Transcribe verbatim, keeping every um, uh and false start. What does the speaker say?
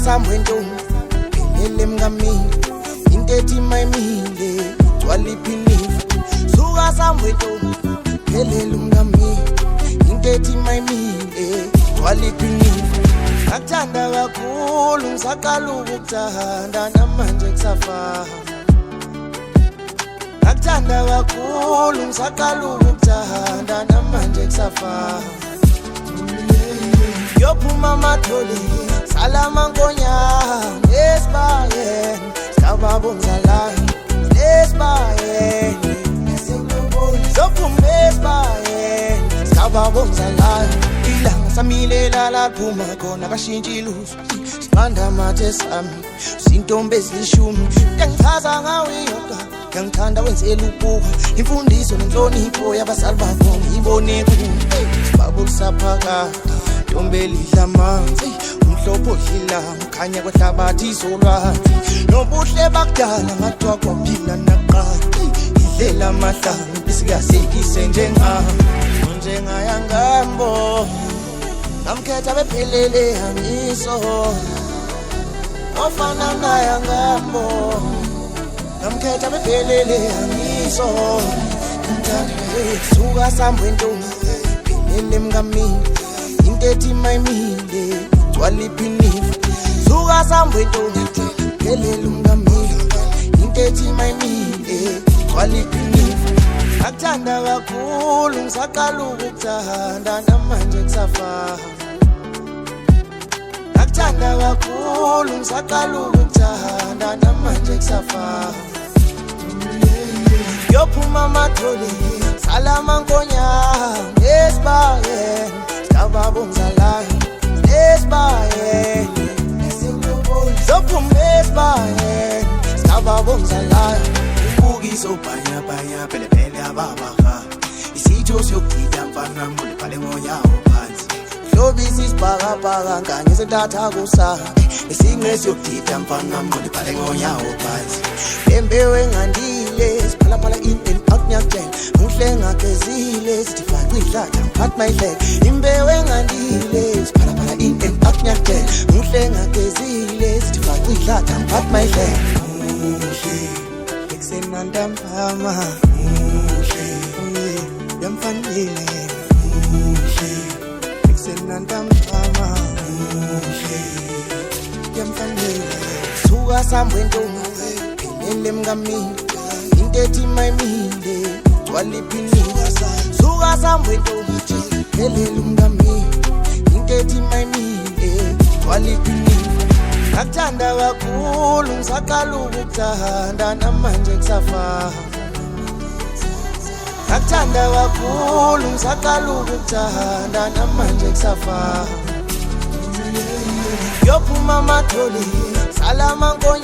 samwento ele mngami intethi mayimile twaliphini suka samwento ele mngami intethi mayimile twaliphini akuthanda kakhulu ngisaqala ukukuthanda namanje kusafa akuthanda kakhulu ngisaqala ukukuthanda namanje kusafa yophuma amathole salama nkonya esibayeni sababonza la esibayeni yophuma esibayeni sababonza la ilanga samilela laphuma khona kashintshi iluso siqanda amathe sami sintombi ezilishumi engichaza ngawe yodwa ngithanda wenzela ubuka imfundiso nenhlonipho yabasali bakho ngibone kuwe babulisaphaka ntombeli dlamanzi umhlopho dlila ukhanya kwehlabathi izolwazi nobuhle bakudala ngathiwa kwaphila naqala idlela amahlangu bisikasekise njengami njengayangambo ngamkhetha bephelele angiso ofana nayangambo ngamkhetha bephelele angiso ngithanda suka samwento ele mngami intethi mayimile twaliphini suka samwento ele mngami intethi mayimile twaliphini akuthanda kakhulu ngisaqala ukukuthanda namanje kusafa akuthanda kakhulu ngisaqala ukukuthanda namanje kusafa yophuma amathole salama nkonya esibayeni sababonza la esibayeni yophuma esibayeni sababonza la ubukiso bhanya bhanya phele phele ababaha isitho siyokudida mfana ngule phale moya ophansi hlobisa isibhakabhaka kanye sentatha kusa isinqe siyokudida mfana ngule phale moya ophansi embewe ngandile siphala phala in and out nyakutshela muhle ngagezile sithi faka idlaka ngiphathi my leg imbewe ngandile siphala phala in and out nyakutshela muhle ngagezile sithi faka idlaka ngiphathi my leg senanda mama muhle yamfanele muhle senanda mama muhle yamfanele suka samwento ele mngami intethi mayimile twaliphini suka samwento ele mngami intethi mayimile twaliphini akuthanda kakhulu ngisaqala ukukuthanda namanje kusafa akuthanda kakhulu ngisaqala ukukuthanda namanje kusafa yophuma amathole salama nkonya